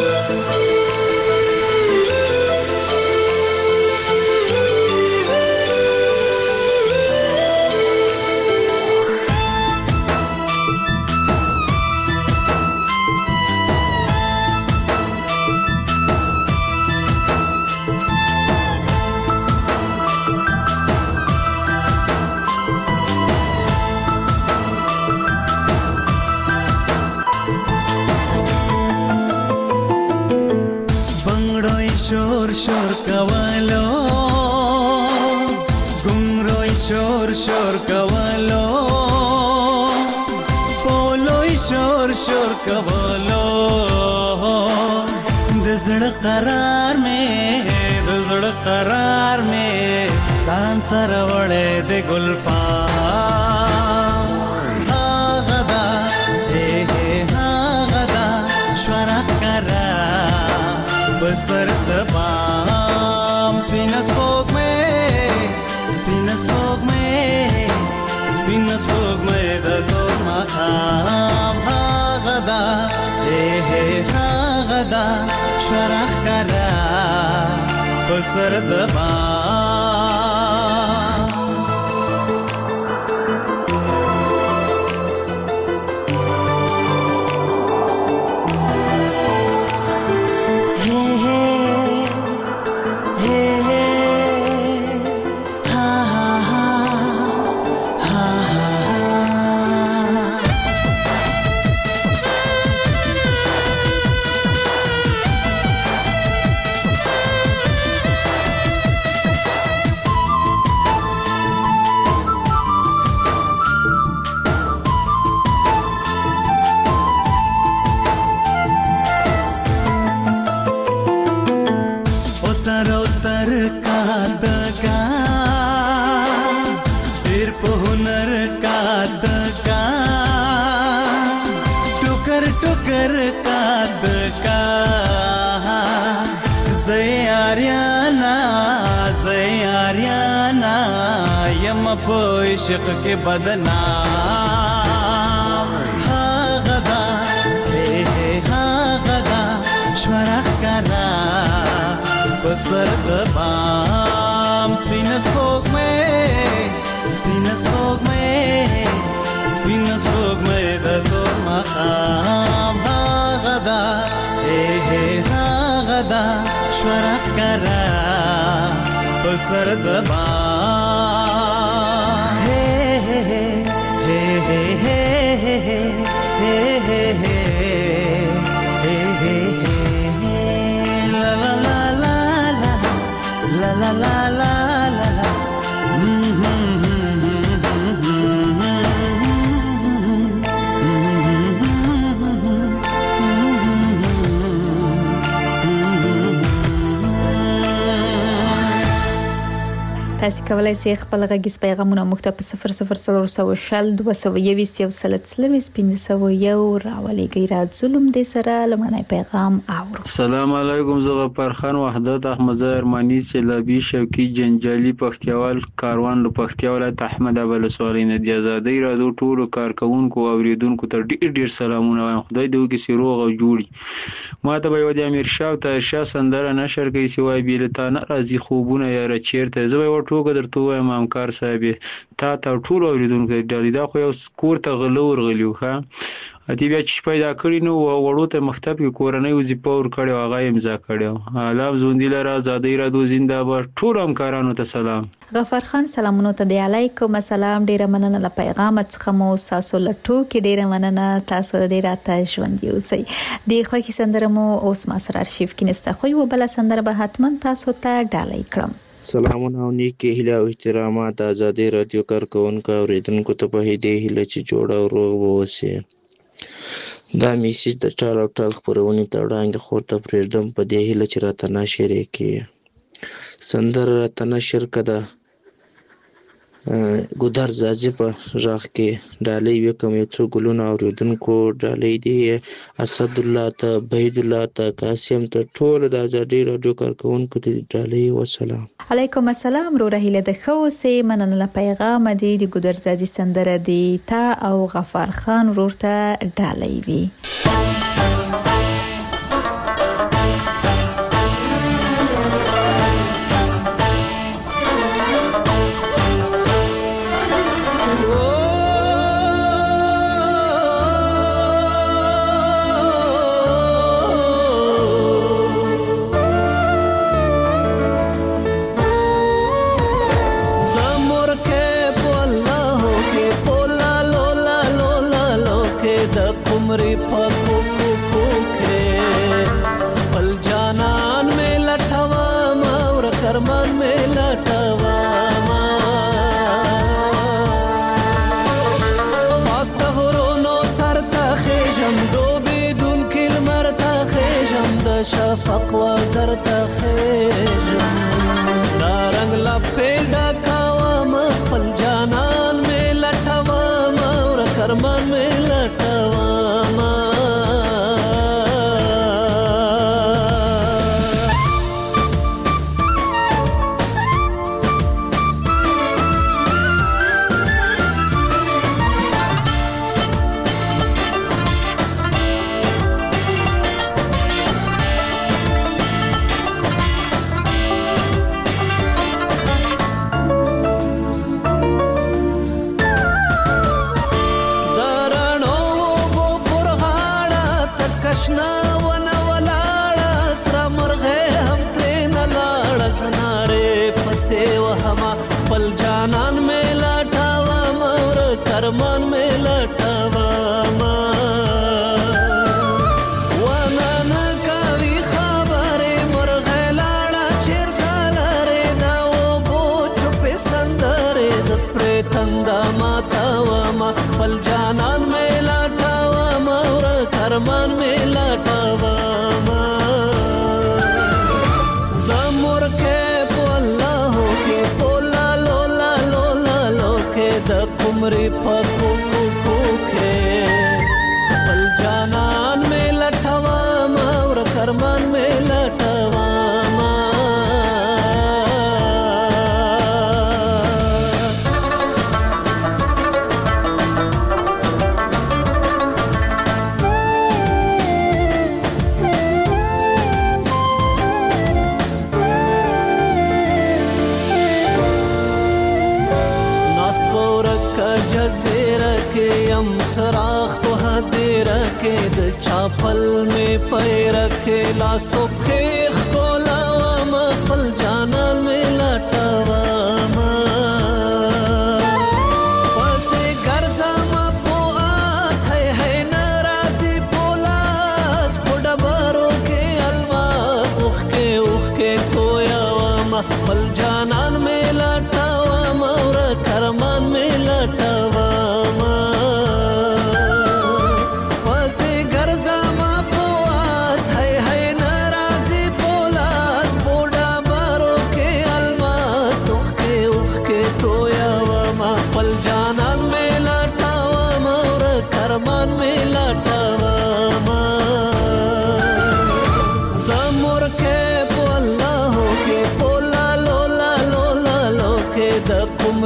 شور شور کولو ګمروي شور شور کولو پولوي شور شور کولو د زړه قرار مې د زړه قرار مې ځان سره وړې د ګلفام هغه ده هغه ده شرخ کرا بسر تبام سپین سپوږمۍ سپین سپوږمۍ سپین سپوږمۍ د تور ماښام هغه ده هغه ده شرخ کرا بسر تبام عشق کے بدنام هغه ده هغه ده شرخ کرا بسر تبام سپین سپوږمۍ سپین سپوږمۍ سپین سپوږمۍ د تور ماښام هغه ده هغه ده شرخ کرا بسر تبام hey hey hey hey hey hey hey hey la la la la la la la la la la تاسو کولای شئ خپل غږیز پیغامونه موږ ته په صفر صفر صفر صفر شل دوه سوه یوویشت یو سل څلوېښت پنځه سوه یو راولېږئ. را ظلم دې سره لمړی پیغام اورو. السلام علیکم. زه غفار خان وحدت احمد ارمانی چلابی شوقي جنجالي پختیوال کاروان له پختیا ولایت احمد ابل سوالینه د آزادۍ رادیو ټولو کارکونکو او اوریدونکو ته ډیر ډیر سلامونه وایم. خدای دې وکړي چې روغ او جوړي. ما ته به یو د امیر شاه او طاهر شاه سندره نشر کوي چې وایي بیلتانه راځي خوبونه یاره چیرته. زه به یو ټوکه درته ووایم همکار صاحب تا ته ټولو اوریدونکو ډالۍ دا خو یو کور ته غله ورغلي وو ښه اتی بیا چې پیدا کړي نو وړو ته مکتب کې کورنۍ وظیفه ورکړې او هغه امضا کړې. الله ژوندي لره آزادۍ رادیو زنده‌باد. ټولو همکارانو ته سلام. غفار خان سلامونه ته دی علیکم السلام. ډیره مننه له پیغام څخه مو تاسو له ټوکې ډیره مننه. تاسو دې راته ژوندي اوسئ. د خوښي سندره مو اوس ما سره ارشیف کې نسته خو یو بل سندره به حتما تاسو ته ډالۍ کړم. سلامونه او نیکی هیله او احترامات آزادۍ رادیو کارکونکو او اوریدونکو ته په دې هیله چې جوړ او روغ اوسئ. دا میسج د ټال او ټال خپرونې ته وړاندې خور ته پرېږدم په دې هیله چې راته نشر یې کړي. سندره راته نشر کړه ګودر زازي په غږ کې ډالۍ وکم یو څو ګلونه اوریدونکو ډالۍ دی اسد الله ته بهید الله ته قاسم ته ټول د آزادۍ رادیو کارکونکو ته ډالۍ وسلام. علیکم السلام. رو رهیله د خوسه مننه له پیغام دی د ګودر زازي سندره دی تا او غفار خان ورته ډالۍ وی. شفق و زرد خیجم دا رنگ لپیل ڈکاوام خپل جانان میں لٹوام اور کرمان میں لٹوام. خپل جانان میں لټاوم اور کرمان میں لټاوم. ونن کوي خبره مرغه لاړه چیرته لري دا و بو چپ سندره زپر تندا ماتاوم خپل جانان میں لټاوم اور کرمان میں لټاوم. د مرکه د قمري پکو کو کې خپل جانان میں لټوام اور کرمان میں لټوام. चराग तो हदे रखे द चापल में पैर रखे लासो खेख को लावाम खपल जानल में लटावाम. पसे गर्जाम पो आस है है नाराजी पोलास पुडबरो के अलवास उख के उख के कोयावाम खपल जानल में लटावाम और करमान में लटावाम.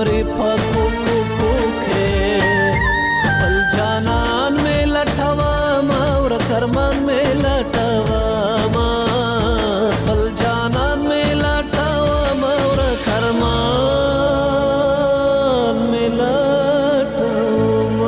भंवरे पको को को के पल जानन में लटवा मावर करमान में लटवा मा पल जानन में लटवा मावर करमान में लटवा।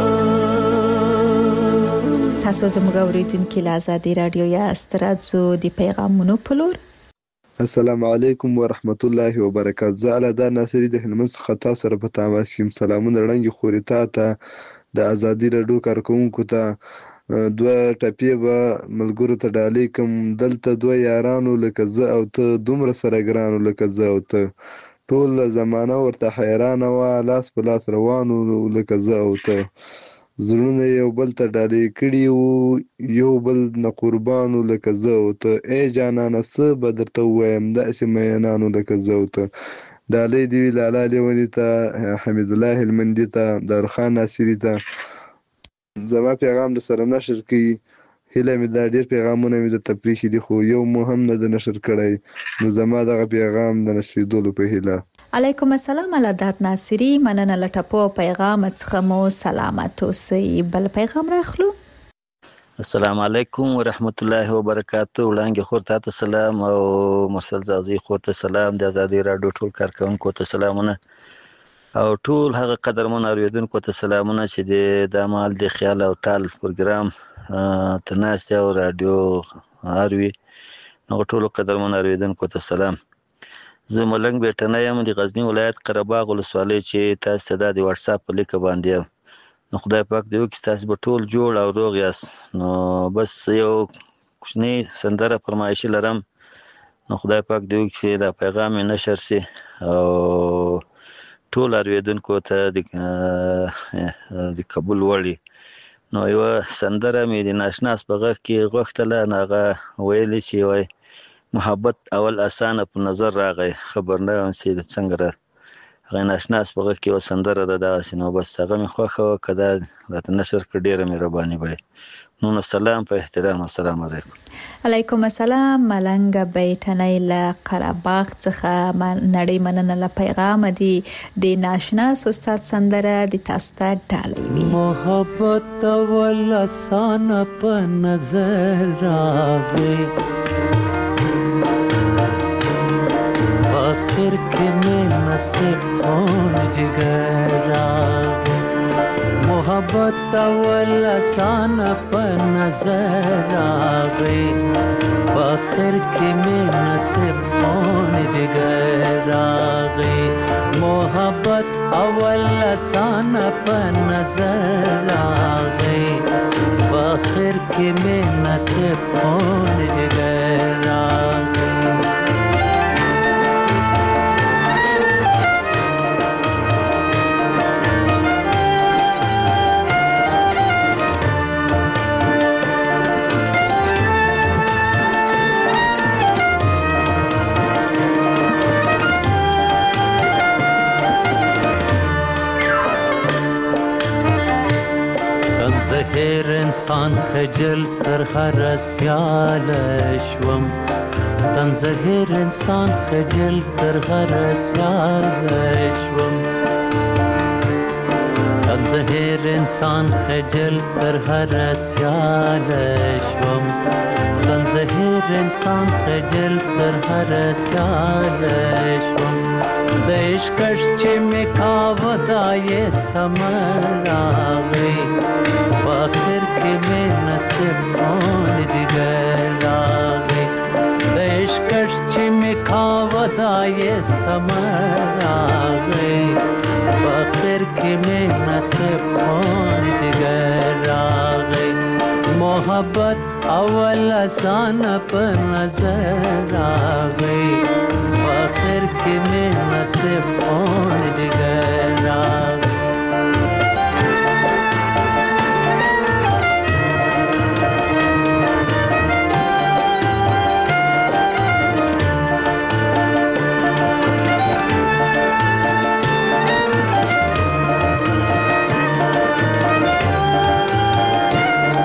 تاسو زموږ اوریدونکو له آزادي رادیو یا استرادزو د پیغامونو په لور. السلام علیکم ورحمت الله وبرکاته. زه الادا ناصری د هلمند څخه تاسو سره په تماس یم. سلامونه وړاندې خوري تا ته د آزادي رادیو کارکونکو ته دوه ټپې به ملګرو ته ډالۍ کوم. دلته دوه یارانو لکه زه او ته دومره سره ګرانو لکه زه او ته ټول زمانه ورته حیرانه وه لاس په لاس روانو لکه زه او ته زړونه یو بل ته ډالۍ کړي وو یو بل نه قربانو لکه زه او ته ای جانانه څه به درته ووایم داسې مینانو لکه زه او ته. ډالۍ دې وي لالا لیوني ته حمید الله هلمندي ته دارخان ناصري ته. زما پیغام در سره نشر کړي هیله مې دا ډېر پیغامونه مې درته پرېښي دي خو یو مو هم نه ده نشر کړی نو زما دغه پیغام د نشریدلو په هیله. علیکم السلام الادات ناصری مننه له ټپو پیغام څخه مو سلامت اوسئ. بل پیغام راخلو. السلام علیکم ورحمت الله وبرکاته. وړاندې خور ته سلام او مرسل زازي خور ته سلام. د آزادي رادیو ټول کارکونکو ته سلامونه او ټول هغه قدرمن اوریدونکو ته سلامونه چې د دمال د خیال او تال پروګرام تناسته او رادیو اروي نو ټول قدرمن اوریدونکو ته سلام. زه ملنګ بیٹنه یم د غزنی ولایت قره باغ ولسوالۍ چې تاسو ته د واتس اپ په لیک باندې نو خدای پاک دې وکړي تاسو به ټول جوړ او روغ یاست. نو بس یو کوچنی سندره فرمایشي لرم نو خدای پاک دې وکړي دا پیغام نشر شي او ټول اوریدونکو ته د قبول وړي. نو یو سندره مې د ناشناس په غږ کې غوښتله هغه ویلې چې وای محبت اول اسانه په نظر راغی خبر نه یم چې څنګه را هغه ناشناس په غږ کې و سندره ده داسې نو بس هغه مې خوښه وه که دا راته نشر کړه ډېره مهرباني به نو سلام په احترام. السلام علیکم. علیکم السلام. ملنګ بیٹنۍ له قره باغ څخه نړۍ مننه له پیغام دی د ناشناس استاد سندره د تاسو ته ډالۍ وي. محبت اول اسانه په نظر راغی آخر के में नसीब कौन जिगर आगे मोहब्बत अवल आसान पर नजर आ गई आखिर के में नसीब कौन जिगर आ गई मोहब्बत अवल आसान पर नजर आ गई आखिर के में नसीब कौन जिगर आ गई. زهر انسان خجل تر هر سیال شوم تن زهر انسان خجل تر هر سیال شوم تن زهر انسان خجل تر هر سیال شوم تن زهر انسان خجل تر هر سیال شوم د عشقش چې می کاوه دا یې سمر راغی آخر के में नसीब कौन जिगर लागे देश कश्ची में खावदा ये समर आ गई आखिर के में नसीब कौन जिगर आ गई मोहब्बत अवल आसान पर नजर आ गई आखिर के में नसीब कौन जिगर आ गई.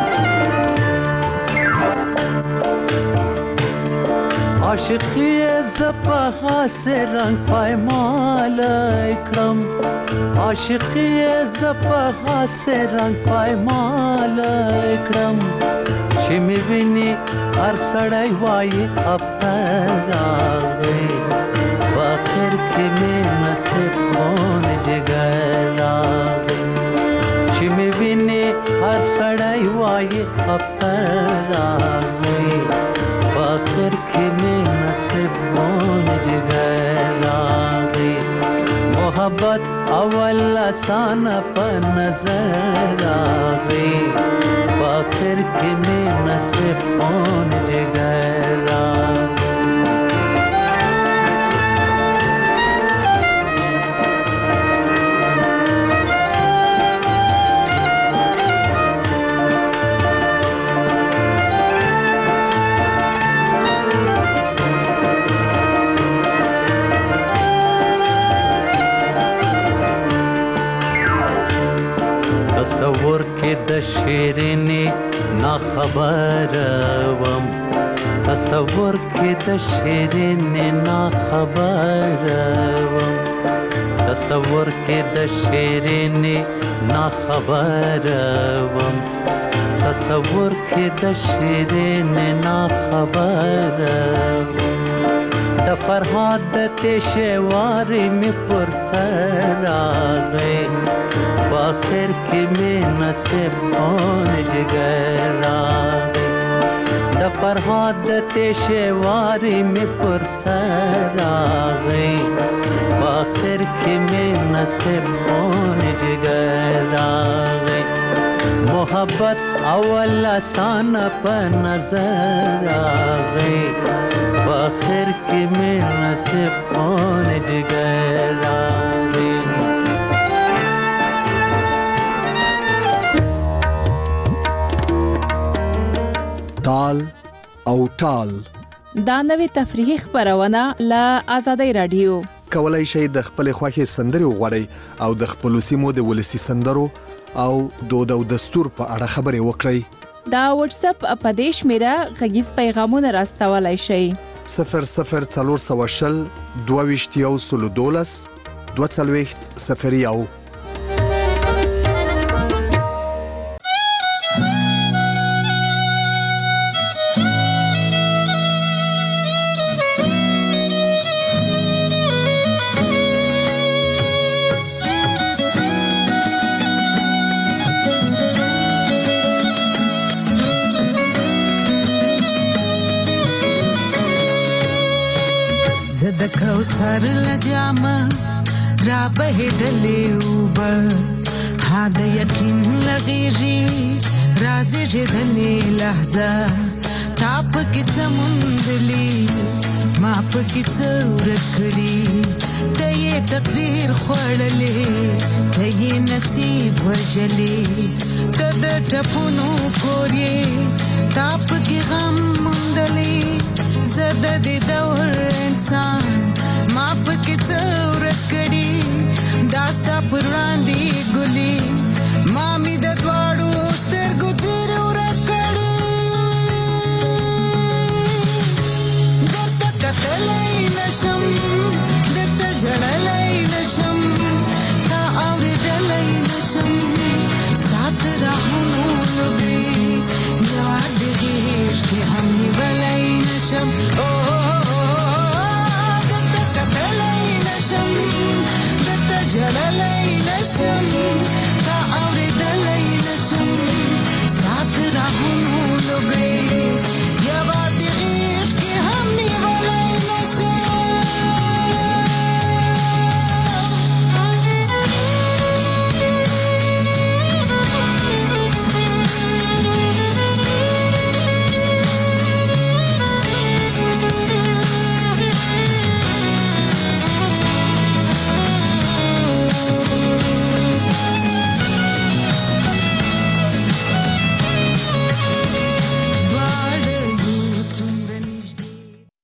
عاشقی زپا حاسه رنگ پایمال اکرم عاشقی زپا حاسه رنگ پایمال اکرم چې می ویني هر سړی وایي افتر راغی په اخر کې مې نصیب خون جګر راغی چې می ویني هر سړی وایي افتر راغی په اخر کې مې نصیب خون جګر راغی محبت اول آسان په نظر راغی آخر کې مې نصیب خون جګر راغی تصور کې د شیرینې نا خبر وم تصور کې د شیرینې نا خبر وم تصور کې د شیرینې نا خبر وم تصور کې د شیرینې نا خبر وم د فرهاد د تشوارې مې پر سر راغی په آخر کې مې نصیب خون جګر راغی د فرهاد د تشوارې مې پر سر راغی په آخر کې مې نصیب خون جګر راغی محبت اول آسان په نظر راغی په آخر کې مې نصیب خون جګر راغی تال او ټال دا نوې تفریحي خبرونه له آزادۍ رادیو کولای شئ د خپل خوښي سندري وغوړئ او د خپل سیمو د ولسی سندرو او دود او دستور په اړه خبرې وکړئ دا واتس اپ اپدیش میرا غږیز پیغامونه راستولای شئ صفر صفر څلور سوه شل دوه ویشت یو سلو دولس دوه څلوېښت صفر یو زد کوثر لجامه را بهدلې وبه ها د یقین لغېږي رازې جدلې لحظه تا پکې څه موندلي ما پکې څه ورک کړي ته یې تقدیر خوړلې ته یې نصیب وژلې ته د ټپونو کور یې تا پکې غم موندلې زه د دې دور انسان ما پکې څه ورک کړي دا ستا پر وړاندې ګلي ما مې د دواړو سترګو څیرې ورک کړي درته کتلی نشم درته ژړلی نشم تا اورېدلی نشم ستا د راهونو لوګي یاد دې غېږ کې هم نیولی نشم